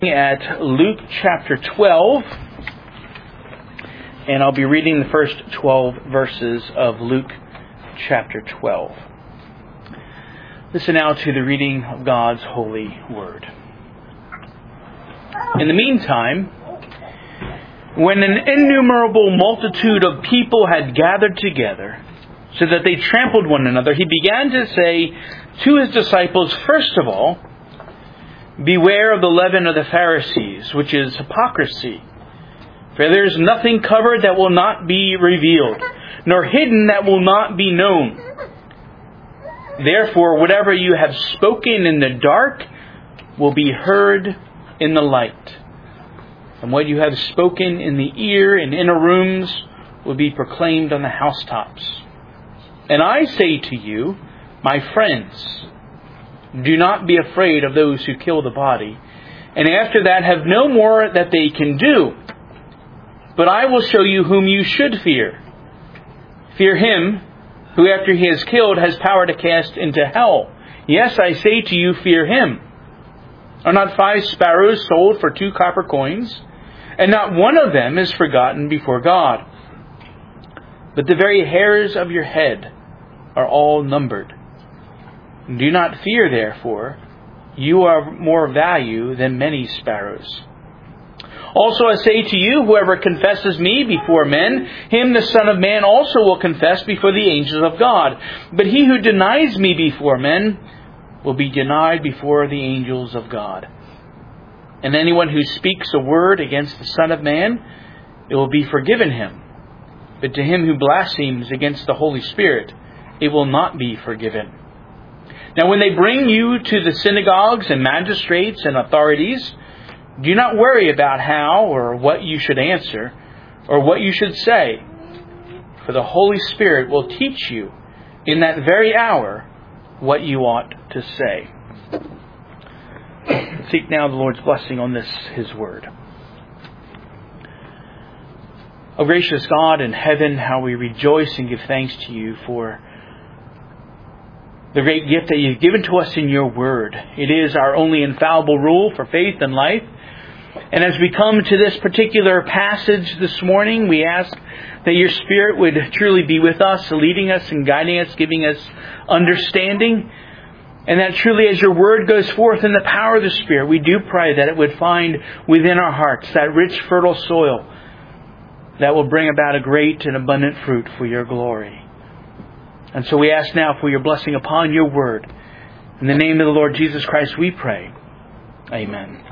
At Luke chapter 12, and I'll be reading the first 12 verses of Luke chapter 12. Listen now to the reading of God's holy word. In the meantime, when an innumerable multitude of people had gathered together, so that they trampled one another, he began to say to his disciples, first of all, beware of the leaven of the Pharisees, which is hypocrisy. For there is nothing covered that will not be revealed, nor hidden that will not be known. Therefore, whatever you have spoken in the dark will be heard in the light. And what you have spoken in the ear in inner rooms will be proclaimed on the housetops. And I say to you, my friends, do not be afraid of those who kill the body, and after that have no more that they can do. But I will show you whom you should fear. Fear him who after he has killed has power to cast into hell. Yes, I say to you, fear him. Are not 5 sparrows sold for 2 copper coins? And not one of them is forgotten before God. But the very hairs of your head are all numbered. Do not fear, therefore. You are more value than many sparrows. Also I say to you, whoever confesses me before men, him the Son of Man also will confess before the angels of God. But he who denies me before men will be denied before the angels of God. And anyone who speaks a word against the Son of Man, it will be forgiven him. But to him who blasphemes against the Holy Spirit, it will not be forgiven. Now when they bring you to the synagogues and magistrates and authorities, do not worry about how or what you should answer or what you should say. For the Holy Spirit will teach you in that very hour what you ought to say. Seek now the Lord's blessing on this, His word. O gracious God in heaven, how we rejoice and give thanks to you for the great gift that you've given to us in your word. It is our only infallible rule for faith and life. And as we come to this particular passage this morning, we ask that your Spirit would truly be with us, leading us and guiding us, giving us understanding. And that truly as your word goes forth in the power of the Spirit, we do pray that it would find within our hearts that rich, fertile soil that will bring about a great and abundant fruit for your glory. And so we ask now for your blessing upon your word. In the name of the Lord Jesus Christ we pray. Amen.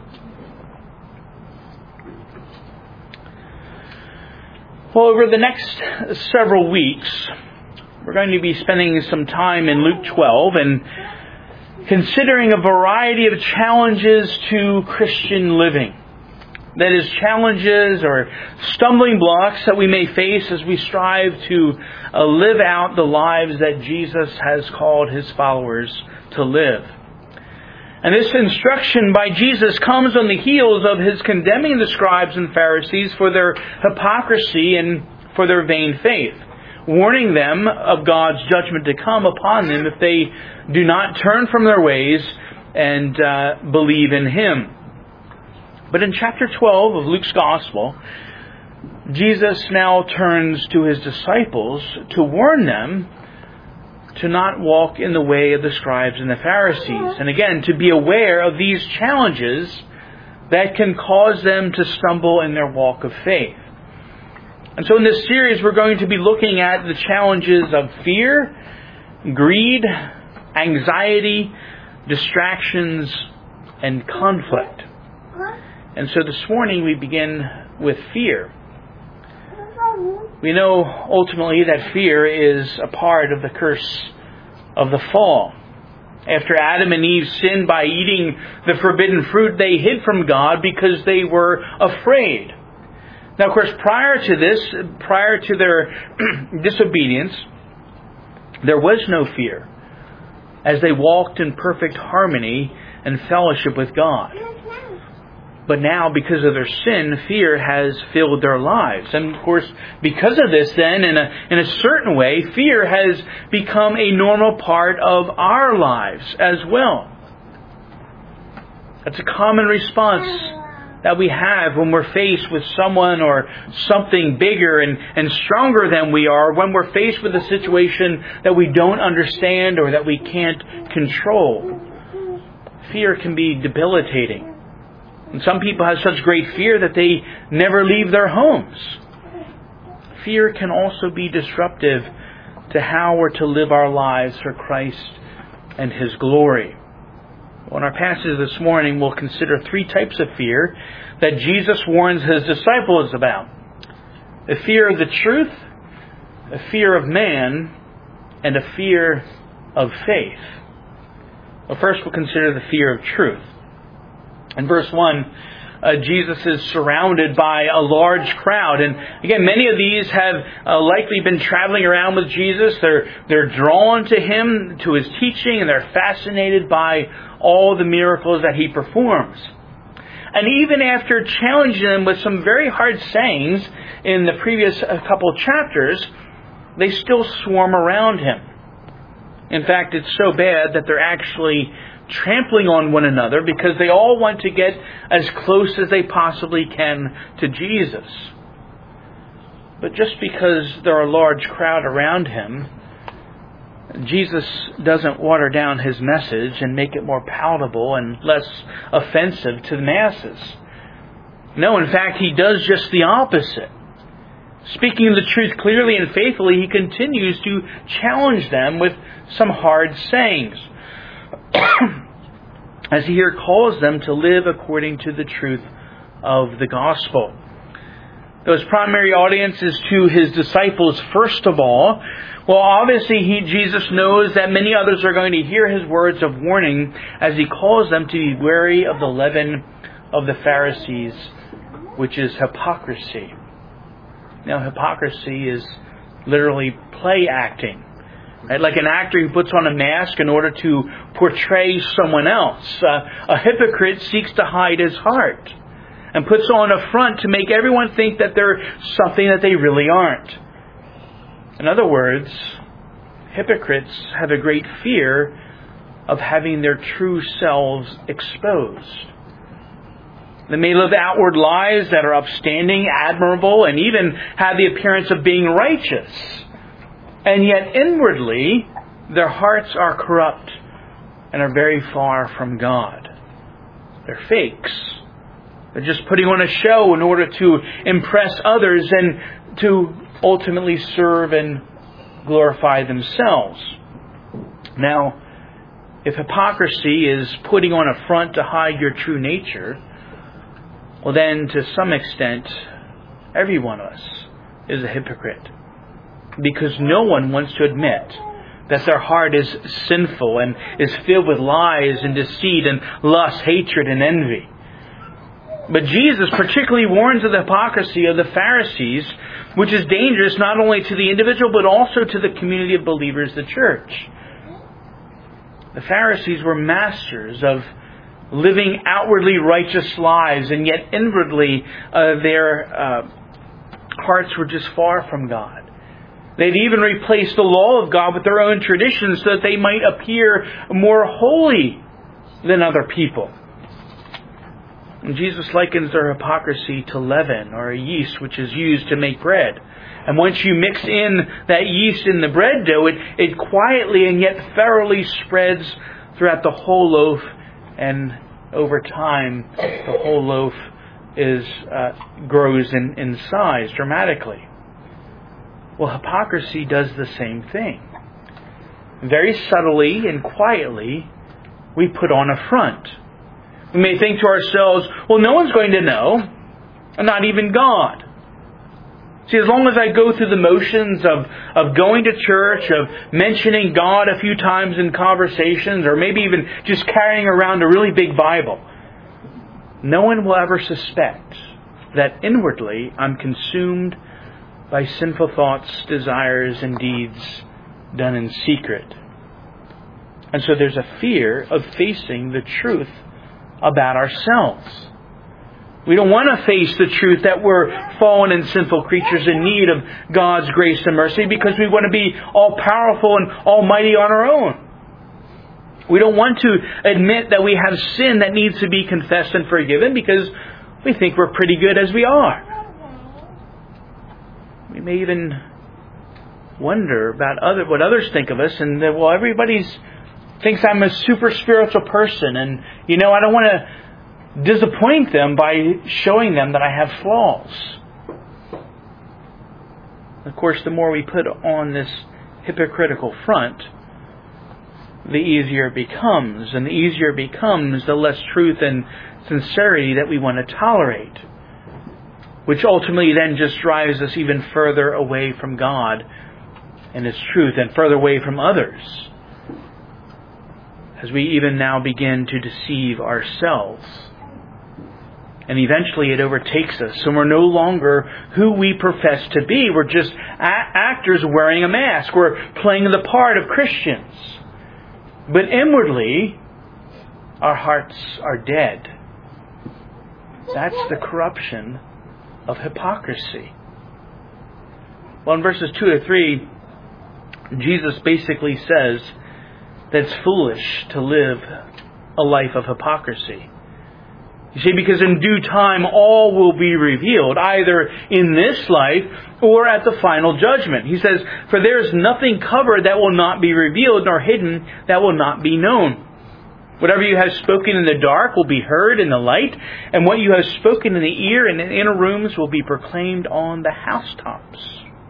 Well, over the next several weeks, we're going to be spending some time in Luke 12 and considering a variety of challenges to Christian living. That is, challenges or stumbling blocks that we may face as we strive to live out the lives that Jesus has called His followers to live. And this instruction by Jesus comes on the heels of His condemning the scribes and Pharisees for their hypocrisy and for their vain faith, warning them of God's judgment to come upon them if they do not turn from their ways and believe in Him. But in chapter 12 of Luke's Gospel, Jesus now turns to His disciples to warn them to not walk in the way of the scribes and the Pharisees. And again, to be aware of these challenges that can cause them to stumble in their walk of faith. And so in this series, we're going to be looking at the challenges of fear, greed, anxiety, distractions, and conflict. And so this morning we begin with fear. We know ultimately that fear is a part of the curse of the fall. After Adam and Eve sinned by eating the forbidden fruit, they hid from God because they were afraid. Now, of course, prior to their disobedience, there was no fear as they walked in perfect harmony and fellowship with God. But now, because of their sin, fear has filled their lives. And of course, because of this then, in a certain way, fear has become a normal part of our lives as well. That's a common response that we have when we're faced with someone or something bigger and stronger than we are, when we're faced with a situation that we don't understand or that we can't control. Fear can be debilitating. And some people have such great fear that they never leave their homes. Fear can also be disruptive to how we're to live our lives for Christ and His glory. Well, in our passage this morning, we'll consider 3 types of fear that Jesus warns His disciples about. A fear of the truth, a fear of man, and a fear of faith. Well, first we'll consider the fear of truth. In verse 1, Jesus is surrounded by a large crowd. And again, many of these have likely been traveling around with Jesus. They're drawn to Him, to His teaching, and they're fascinated by all the miracles that He performs. And even after challenging them with some very hard sayings in the previous couple chapters, they still swarm around Him. In fact, it's so bad that they're actually trampling on one another because they all want to get as close as they possibly can to Jesus. But just because there are a large crowd around Him, Jesus doesn't water down His message and make it more palatable and less offensive to the masses. No, in fact, He does just the opposite. Speaking the truth clearly and faithfully, He continues to challenge them with some hard sayings, as He here calls them to live according to the truth of the gospel. His primary audience is to His disciples first of all. Well, obviously Jesus knows that many others are going to hear His words of warning as He calls them to be wary of the leaven of the Pharisees, which is hypocrisy. Now, hypocrisy is literally play acting. Right? Like an actor who puts on a mask in order to portray someone else. A hypocrite seeks to hide his heart and puts on a front to make everyone think that they're something that they really aren't. In other words, hypocrites have a great fear of having their true selves exposed. They may live outward lives that are upstanding, admirable, and even have the appearance of being righteous. And yet inwardly, their hearts are corrupt and are very far from God. They're fakes. They're just putting on a show in order to impress others and to ultimately serve and glorify themselves. Now, if hypocrisy is putting on a front to hide your true nature, well then, to some extent, every one of us is a hypocrite. Because no one wants to admit that their heart is sinful and is filled with lies and deceit and lust, hatred and envy. But Jesus particularly warns of the hypocrisy of the Pharisees, which is dangerous not only to the individual but also to the community of believers, the church. The Pharisees were masters of living outwardly righteous lives, and yet inwardly their hearts were just far from God. They'd even replaced the law of God with their own traditions so that they might appear more holy than other people. And Jesus likens their hypocrisy to leaven, or a yeast which is used to make bread. And once you mix in that yeast in the bread dough, it quietly and yet thoroughly spreads throughout the whole loaf, and over time the whole loaf grows in size dramatically. Well, hypocrisy does the same thing. Very subtly and quietly, we put on a front. We may think to ourselves, well, no one's going to know, and not even God. See, as long as I go through the motions of going to church, of mentioning God a few times in conversations, or maybe even just carrying around a really big Bible, no one will ever suspect that inwardly I'm consumed by sinful thoughts, desires, and deeds done in secret. And so there's a fear of facing the truth about ourselves. We don't want to face the truth that we're fallen and sinful creatures in need of God's grace and mercy, because we want to be all powerful and almighty on our own. We don't want to admit that we have sin that needs to be confessed and forgiven, because We think we're pretty good as we are. We may even wonder about what others think of us, and that, well, everybody thinks I'm a super spiritual person, and I don't want to disappoint them by showing them that I have flaws. Of course, the more we put on this hypocritical front, the easier it becomes. And the easier it becomes, the less truth and sincerity that we want to tolerate. Which ultimately then just drives us even further away from God and His truth, and further away from others, as we even now begin to deceive ourselves. And eventually it overtakes us, and we're no longer who we profess to be. We're just actors wearing a mask. We're playing the part of Christians. But inwardly, our hearts are dead. That's the corruption of hypocrisy. Well, in verses 2 to 3, Jesus basically says that it's foolish to live a life of hypocrisy. You see, because in due time all will be revealed, either in this life or at the final judgment. He says, for there is nothing covered that will not be revealed, nor hidden that will not be known. Whatever you have spoken in the dark will be heard in the light, and what you have spoken in the ear and in inner rooms will be proclaimed on the housetops.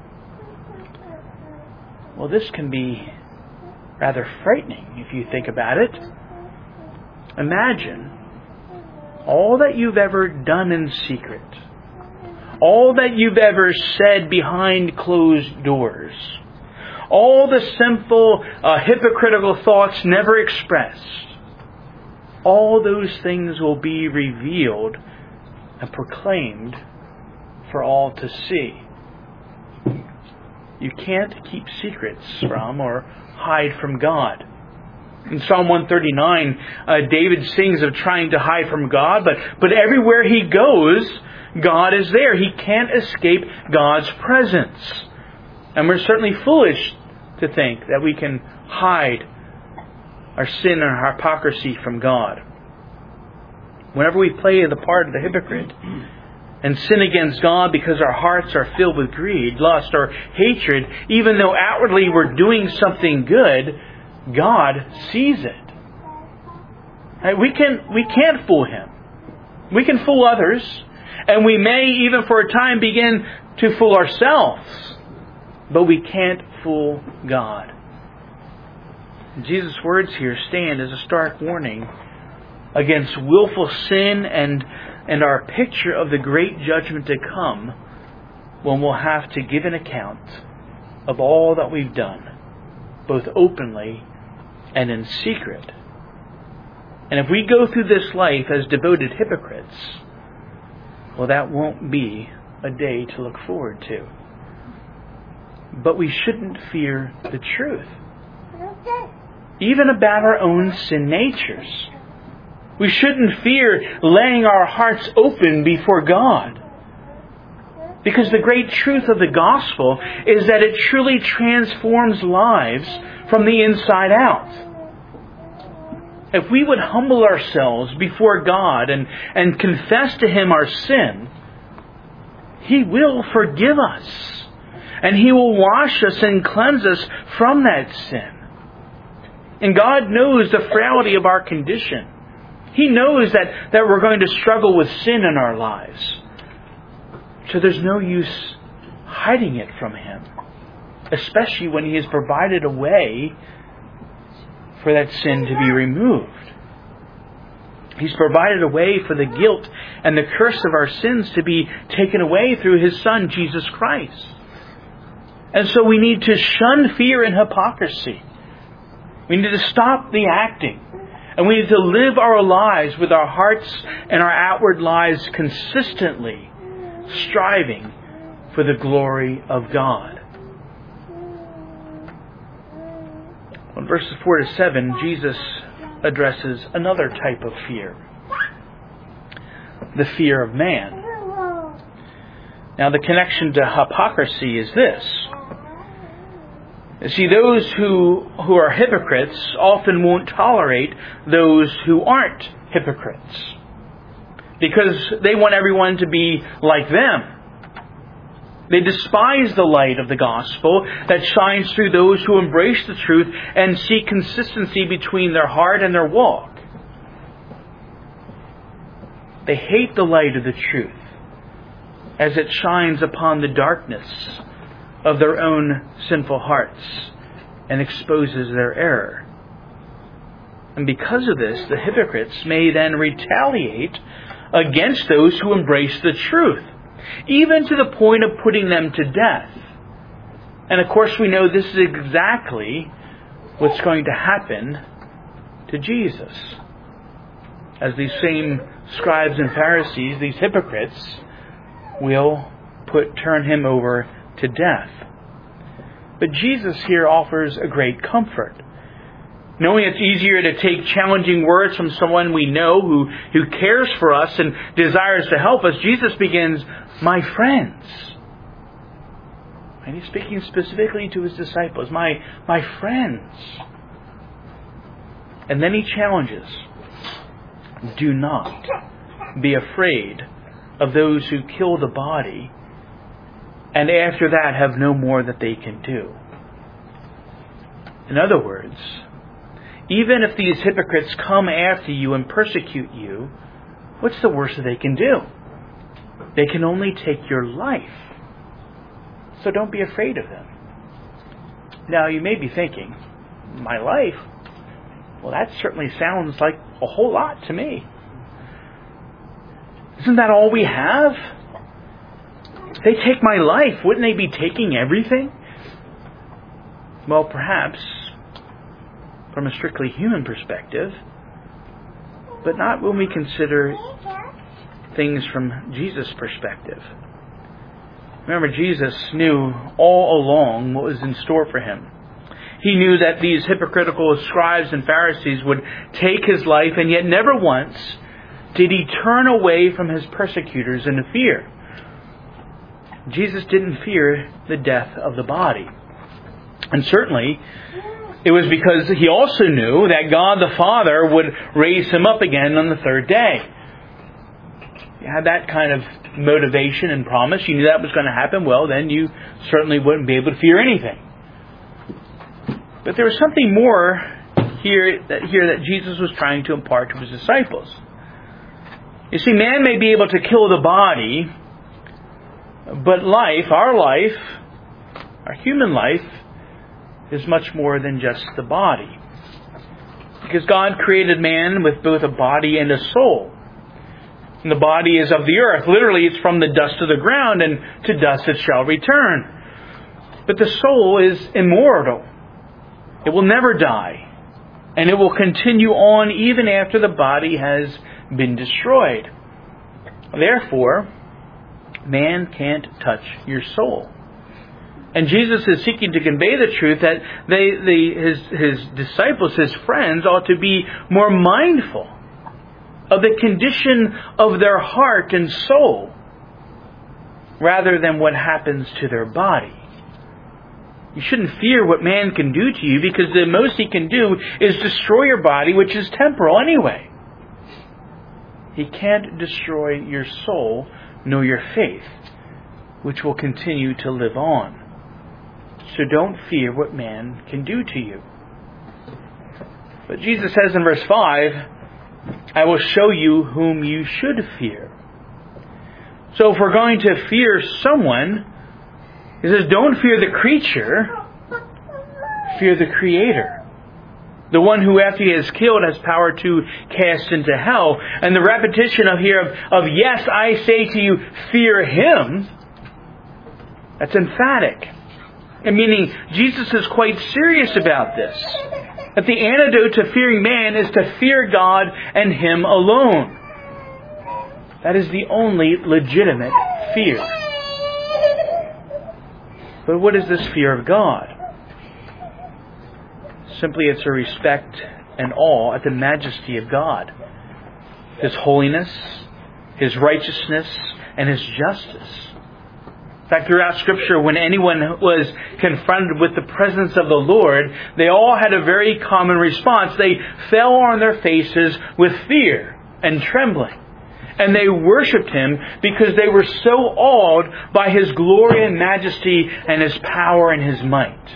Well, this can be rather frightening if you think about it. Imagine all that you've ever done in secret, all that you've ever said behind closed doors, all the sinful, hypocritical thoughts never expressed. All those things will be revealed and proclaimed for all to see. You can't keep secrets from or hide from God. In Psalm 139, David sings of trying to hide from God, but everywhere he goes, God is there. He can't escape God's presence. And we're certainly foolish to think that we can hide our sin and our hypocrisy from God. Whenever we play the part of the hypocrite and sin against God because our hearts are filled with greed, lust, or hatred, even though outwardly we're doing something good, God sees it. We can't fool Him. We can fool others, and we may even for a time begin to fool ourselves, but we can't fool God. Jesus' words here stand as a stark warning against willful sin and our picture of the great judgment to come, when we'll have to give an account of all that we've done, both openly and in secret. And if we go through this life as devoted hypocrites, well, that won't be a day to look forward to. But we shouldn't fear the truth, even about our own sin natures. We shouldn't fear laying our hearts open before God, because the great truth of the gospel is that it truly transforms lives from the inside out. If we would humble ourselves before God and confess to Him our sin, He will forgive us. And He will wash us and cleanse us from that sin. And God knows the frailty of our condition. He knows that we're going to struggle with sin in our lives. So there's no use hiding it from Him, especially when He has provided a way for that sin to be removed. He's provided a way for the guilt and the curse of our sins to be taken away through His Son, Jesus Christ. And so we need to shun fear and hypocrisy. We need to stop the acting. And we need to live our lives with our hearts and our outward lives consistently striving for the glory of God. In verses 4 to 7, Jesus addresses another type of fear. The fear of man. Now, the connection to hypocrisy is this. You see, those who are hypocrites often won't tolerate those who aren't hypocrites. because they want everyone to be like them. They despise the light of the gospel that shines through those who embrace the truth and seek consistency between their heart and their walk. They hate the light of the truth as it shines upon the darkness of their own sinful hearts and exposes their error. And because of this, the hypocrites may then retaliate against those who embrace the truth, even to the point of putting them to death. And of course we know this is exactly what's going to happen to Jesus. As these same scribes and Pharisees, these hypocrites, will turn him over to death. But Jesus here offers a great comfort. Knowing it's easier to take challenging words from someone we know who cares for us and desires to help us, Jesus begins, "My friends." And he's speaking specifically to his disciples, my friends. And then he challenges, "Do not be afraid of those who kill the body, and after that have no more that they can do." In other words, even if these hypocrites come after you and persecute you, what's the worst that they can do? They can only take your life. So don't be afraid of them. Now you may be thinking, my life? Well, that certainly sounds like a whole lot to me. Isn't that all we have? If they take my life, wouldn't they be taking everything? Well, perhaps from a strictly human perspective, but not when we consider things from Jesus' perspective. Remember, Jesus knew all along what was in store for him. He knew that these hypocritical scribes and Pharisees would take his life, and yet never once did he turn away from his persecutors in fear. Jesus didn't fear the death of the body. And certainly, it was because he also knew that God the Father would raise him up again on the third day. You had that kind of motivation and promise. You knew that was going to happen. Well, then you certainly wouldn't be able to fear anything. But there was something more here that Jesus was trying to impart to his disciples. You see, man may be able to kill the body, but our human life, is much more than just the body. Because God created man with both a body and a soul. And the body is of the earth. Literally, it's from the dust of the ground, and to dust it shall return. But the soul is immortal. It will never die. And it will continue on even after the body has been destroyed. Therefore, man can't touch your soul. And Jesus is seeking to convey the truth that his disciples, his friends, ought to be more mindful of the condition of their heart and soul rather than what happens to their body. You shouldn't fear what man can do to you, because the most he can do is destroy your body, which is temporal anyway. He can't destroy your soul nor your faith, which will continue to live on. So don't fear what man can do to you. But Jesus says in verse 5, "I will show you whom you should fear." So if we're going to fear someone, he says, don't fear the creature, fear the Creator. The one who, after he is killed, has power to cast into hell. And the repetition of yes, I say to you, fear him, that's emphatic. And meaning, Jesus is quite serious about this. That the antidote to fearing man is to fear God and him alone. That is the only legitimate fear. But what is this fear of God? Simply, it's a respect and awe at the majesty of God, His holiness, His righteousness, and His justice. In fact, throughout Scripture, when anyone was confronted with the presence of the Lord, they all had a very common response. They fell on their faces with fear and trembling. And they worshipped Him because they were so awed by His glory and majesty and His power and His might.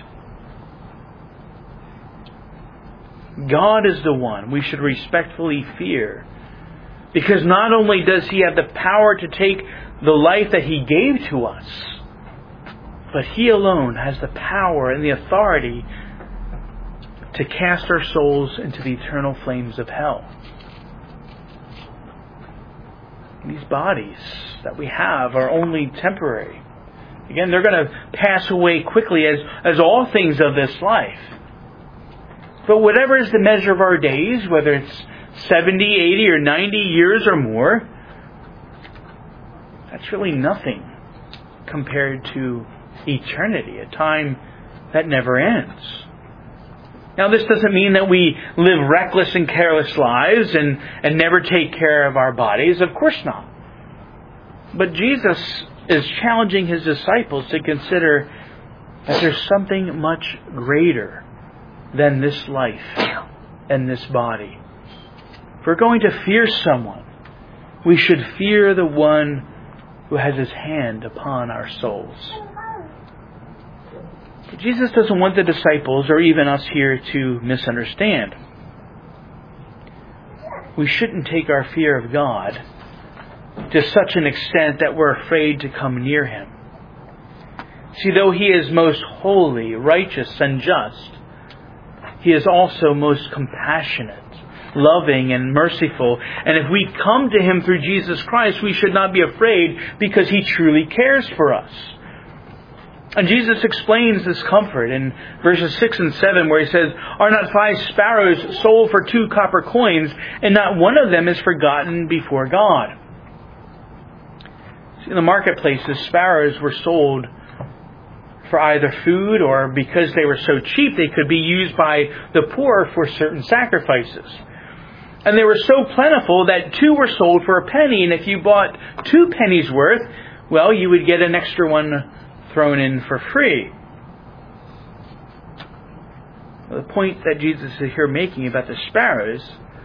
God is the one we should respectfully fear, because not only does He have the power to take the life that He gave to us, but He alone has the power and the authority to cast our souls into the eternal flames of hell. These bodies that we have are only temporary. Again, they're going to pass away quickly as all things of this life. But whatever is the measure of our days, whether it's 70, 80, or 90 years or more, that's really nothing compared to eternity, a time that never ends. Now, this doesn't mean that we live reckless and careless lives and never take care of our bodies. Of course not. But Jesus is challenging His disciples to consider that there's something much greater than this life and this body. If we're going to fear someone, we should fear the one who has His hand upon our souls. But Jesus doesn't want the disciples or even us here to misunderstand. We shouldn't take our fear of God to such an extent that we're afraid to come near Him. See, though He is most holy, righteous, and just, He is also most compassionate, loving, and merciful. And if we come to Him through Jesus Christ, we should not be afraid, because He truly cares for us. And Jesus explains this comfort in verses 6 and 7, where He says, "Are not 5 sparrows sold for 2 copper coins, and not one of them is forgotten before God?" See, in the marketplaces, sparrows were sold for either food, or because they were so cheap, they could be used by the poor for certain sacrifices. And they were so plentiful that 2 were sold for a penny, and if you bought 2 pennies worth, well, you would get an extra one thrown in for free. The point that Jesus is here making about the sparrows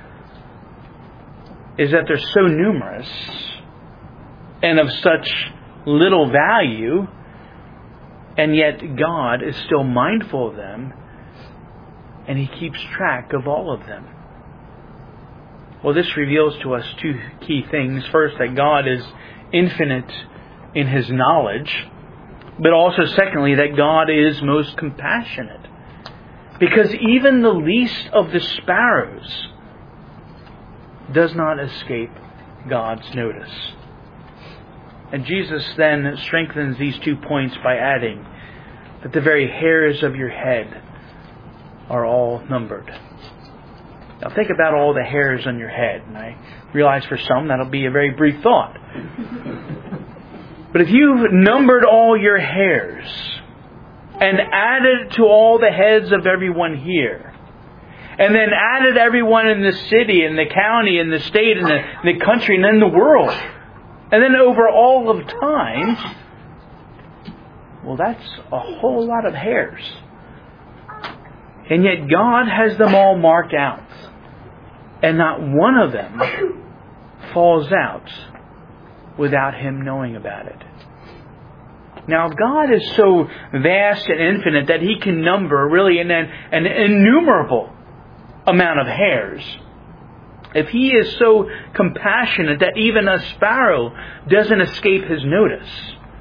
is that they're so numerous and of such little value, and yet God is still mindful of them, and He keeps track of all of them. Well, this reveals to us 2 key things. First, that God is infinite in His knowledge, but also, secondly, that God is most compassionate. Because even the least of the sparrows does not escape God's notice. And Jesus then strengthens these 2 points by adding that the very hairs of your head are all numbered. Now think about all the hairs on your head. And I realize for some that'll be a very brief thought. But if you've numbered all your hairs and added to all the heads of everyone here, and then added everyone in the city and the county and the state and the country and then the world, and then over all of time, well, that's a whole lot of hairs. And yet God has them all marked out, and not one of them falls out without Him knowing about it. Now, God is so vast and infinite that He can number really an innumerable amount of hairs. If He is so compassionate that even a sparrow doesn't escape His notice,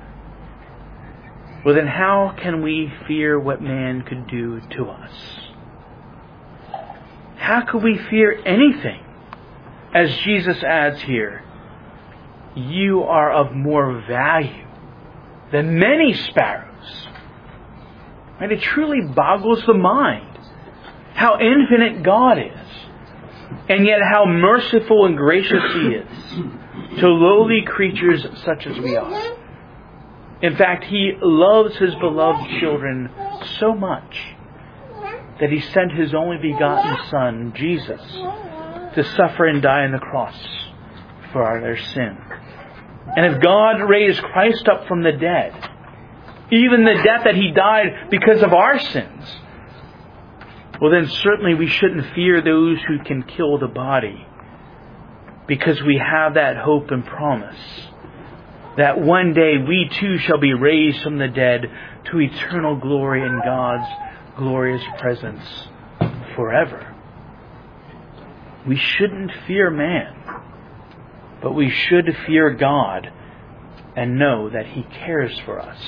well, then how can we fear what man could do to us? How could we fear anything? As Jesus adds here, you are of more value than many sparrows. And it truly boggles the mind how infinite God is, and yet how merciful and gracious He is to lowly creatures such as we are. In fact, He loves His beloved children so much that He sent His only begotten Son, Jesus, to suffer and die on the cross for their sin. And if God raised Christ up from the dead, even the death that He died because of our sins, well, then certainly we shouldn't fear those who can kill the body, because we have that hope and promise that one day we too shall be raised from the dead to eternal glory in God's glorious presence forever. We shouldn't fear man, but we should fear God and know that He cares for us.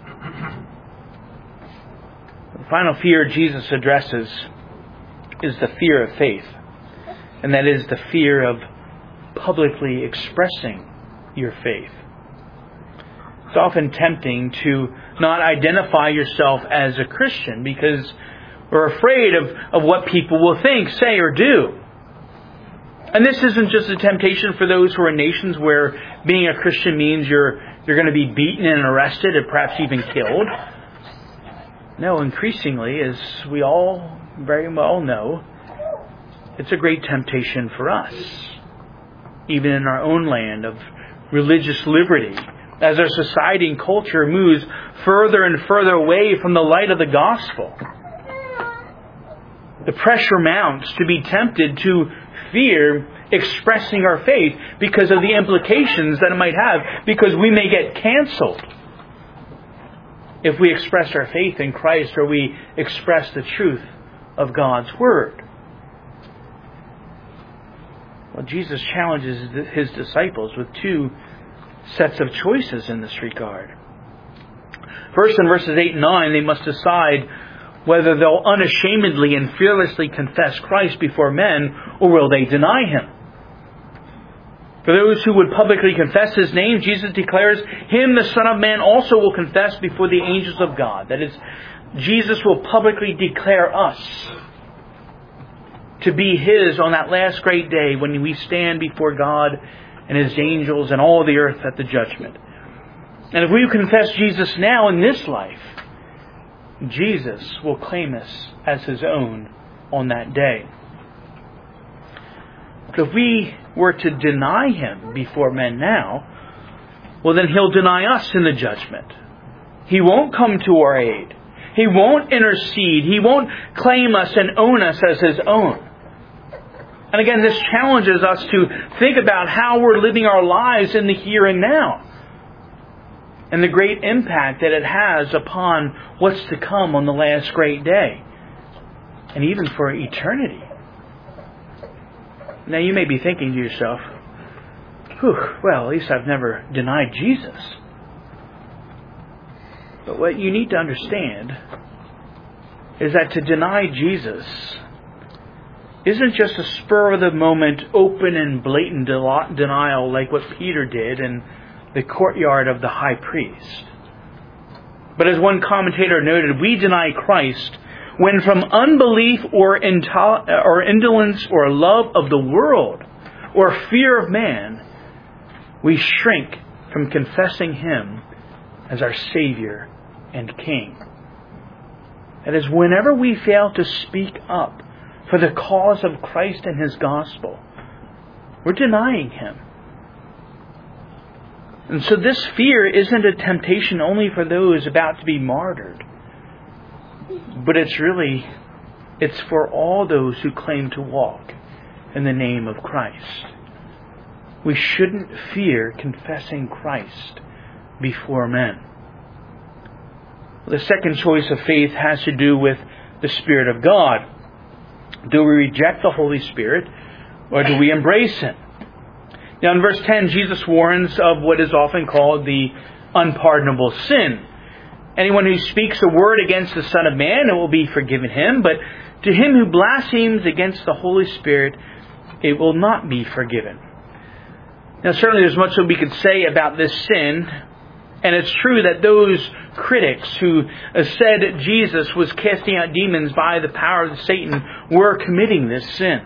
The final fear Jesus addresses is the fear of faith, and that is the fear of publicly expressing your faith. It's often tempting to not identify yourself as a Christian because we're afraid of what people will think, say, or do. And this isn't just a temptation for those who are in nations where being a Christian means you're going to be beaten and arrested and perhaps even killed. No, increasingly, as we all very well know, it's a great temptation for us, even in our own land of religious liberty, as our society and culture moves further and further away from the light of the gospel. The pressure mounts to be tempted to fear expressing our faith because of the implications that it might have, because we may get canceled if we express our faith in Christ or we express the truth of God's Word. Well, Jesus challenges His disciples with two sets of choices in this regard. First, in verses 8 and 9, they must decide whether they'll unashamedly and fearlessly confess Christ before men, or will they deny Him. For those who would publicly confess His name, Jesus declares, Him, the Son of Man, also will confess before the angels of God. That is, Jesus will publicly declare us to be His on that last great day when we stand before God and His angels and all the earth at the judgment. And if we confess Jesus now in this life, Jesus will claim us as His own on that day. But if we were to deny Him before men now, well, then He'll deny us in the judgment. He won't come to our aid. He won't intercede. He won't claim us and own us as His own. And again, this challenges us to think about how we're living our lives in the here and now, and the great impact that it has upon what's to come on the last great day, and even for eternity. Now you may be thinking to yourself, well, at least I've never denied Jesus. But what you need to understand is that to deny Jesus isn't just a spur-of-the-moment, open and blatant denial like what Peter did in the courtyard of the high priest. But as one commentator noted, we deny Christ when from unbelief or indolence or love of the world or fear of man, we shrink from confessing Him as our Savior and King. That is, whenever we fail to speak up for the cause of Christ and His gospel, we're denying Him. And so this fear isn't a temptation only for those about to be martyred, but it's for all those who claim to walk in the name of Christ. We shouldn't fear confessing Christ before men. The second choice of faith has to do with the Spirit of God. Do we reject the Holy Spirit, or do we embrace Him? Now in verse 10, Jesus warns of what is often called the unpardonable sin. Anyone who speaks a word against the Son of Man, it will be forgiven him, but to him who blasphemes against the Holy Spirit, it will not be forgiven. Now certainly there's much that we could say about this sin, and it's true that those critics who said Jesus was casting out demons by the power of Satan were committing this sin.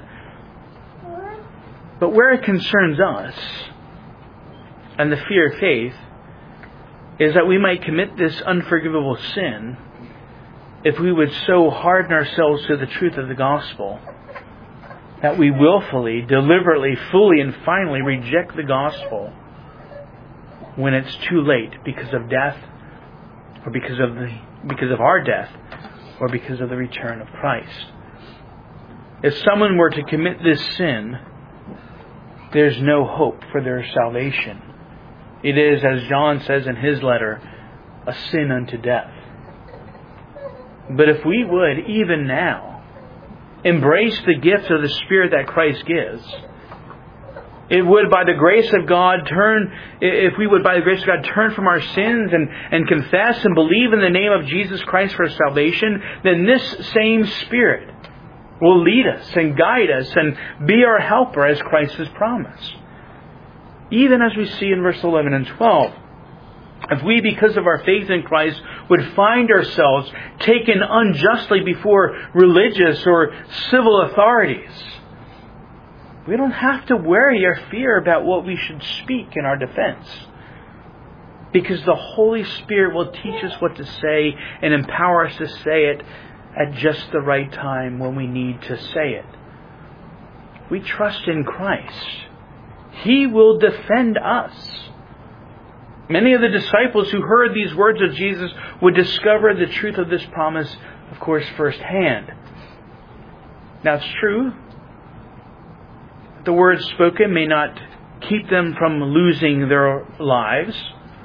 But where it concerns us, and the fear of faith, is that we might commit this unforgivable sin if we would so harden ourselves to the truth of the gospel that we willfully, deliberately, fully, and finally reject the gospel when it's too late because of death, or because of our death, or because of the return of Christ. If someone were to commit this sin, there's no hope for their salvation. It is, as John says in his letter, a sin unto death. But if we would, even now, embrace the gift of the Spirit that Christ gives, it would, by the grace of God, turn from our sins and confess and believe in the name of Jesus Christ for salvation, then this same Spirit will lead us and guide us and be our helper as Christ has promised. Even as we see in verse 11 and 12, if we, because of our faith in Christ, would find ourselves taken unjustly before religious or civil authorities, we don't have to worry or fear about what we should speak in our defense, because the Holy Spirit will teach us what to say and empower us to say it at just the right time when we need to say it. We trust in Christ. He will defend us. Many of the disciples who heard these words of Jesus would discover the truth of this promise, of course, firsthand. Now, it's true, the words spoken may not keep them from losing their lives,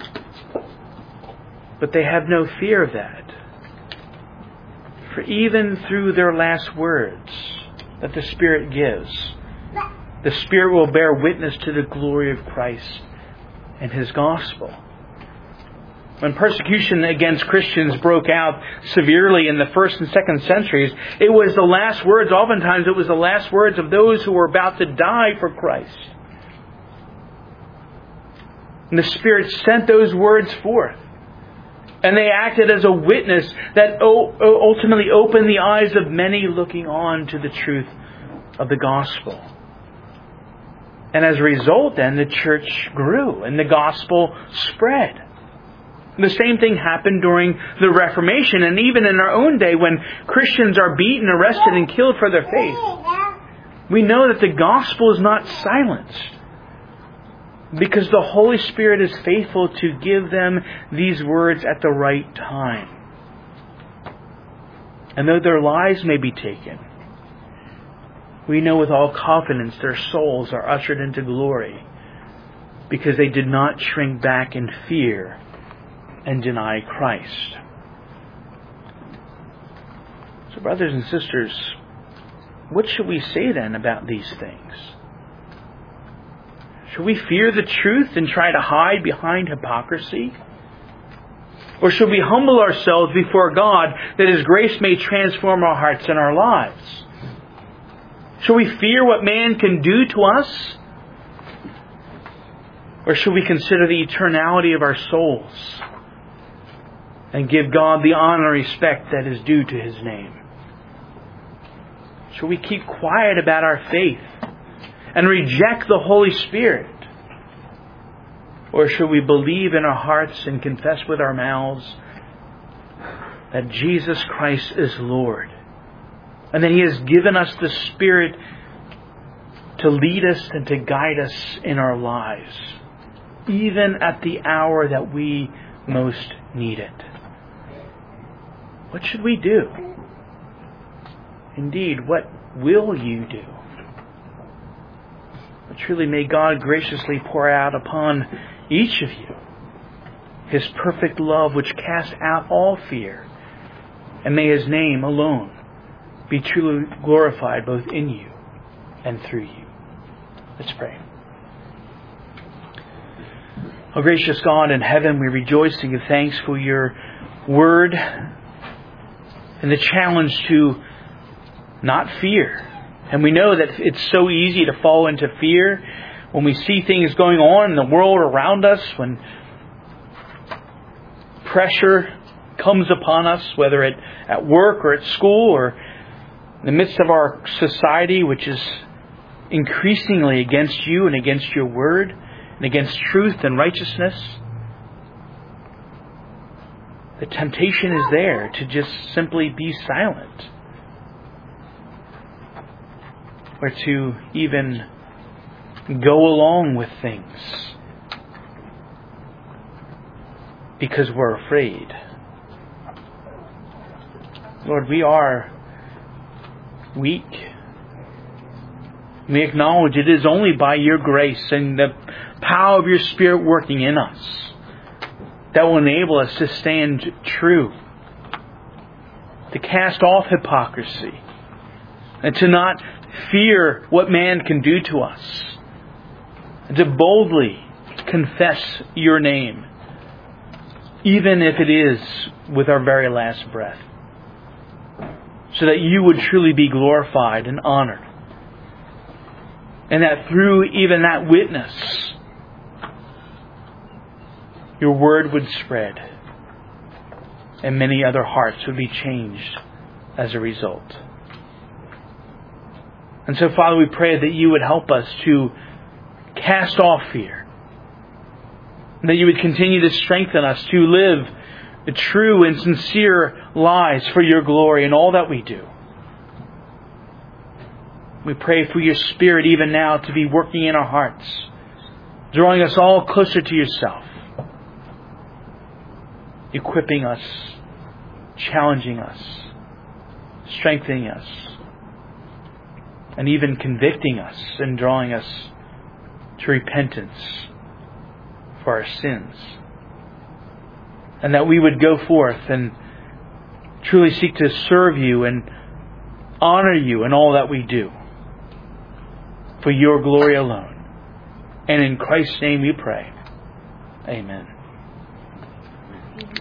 but they have no fear of that. For even through their last words that the Spirit gives, the Spirit will bear witness to the glory of Christ and His gospel. When persecution against Christians broke out severely in the 1st and 2nd centuries, it was the last words, oftentimes it was the last words of those who were about to die for Christ. And the Spirit sent those words forth. And they acted as a witness that ultimately opened the eyes of many looking on to the truth of the gospel. And as a result, then, the church grew and the gospel spread. The same thing happened during the Reformation, and even in our own day when Christians are beaten, arrested, and killed for their faith. We know that the gospel is not silenced, because the Holy Spirit is faithful to give them these words at the right time. And though their lives may be taken, we know with all confidence their souls are ushered into glory, because they did not shrink back in fear and deny Christ. So, brothers and sisters, what should we say then about these things? Should we fear the truth and try to hide behind hypocrisy? Or should we humble ourselves before God that His grace may transform our hearts and our lives? Should we fear what man can do to us? Or should we consider the eternality of our souls and give God the honor and respect that is due to His name? Should we keep quiet about our faith and reject the Holy Spirit? Or should we believe in our hearts and confess with our mouths that Jesus Christ is Lord, and that He has given us the Spirit to lead us and to guide us in our lives, even at the hour that we most need it? What should we do? Indeed, what will you do? But truly, may God graciously pour out upon each of you His perfect love, which casts out all fear, and may His name alone be truly glorified both in you and through you. Let's pray. O gracious God in heaven, we rejoice and give thanks for Your Word and the challenge to not fear. And we know that it's so easy to fall into fear when we see things going on in the world around us, when pressure comes upon us, whether at work or at school or in the midst of our society, which is increasingly against You and against Your Word and against truth and righteousness. The temptation is there to just simply be silent, or to even go along with things because we're afraid. Lord, we are weak. We acknowledge it is only by your grace and the power of your Spirit working in us that will enable us to stand true, to cast off hypocrisy, and to not fear what man can do to us, and to boldly confess your name, even if it is with our very last breath, so that you would truly be glorified and honored. And that through even that witness, your word would spread and many other hearts would be changed as a result. And so, Father, we pray that you would help us to cast off fear, and that you would continue to strengthen us to live true and sincere lives for your glory in all that we do. We pray for your Spirit even now to be working in our hearts, drawing us all closer to yourself, equipping us, challenging us, strengthening us, and even convicting us and drawing us to repentance for our sins. And that we would go forth and truly seek to serve you and honor you in all that we do, for your glory alone. And in Christ's name we pray. Amen.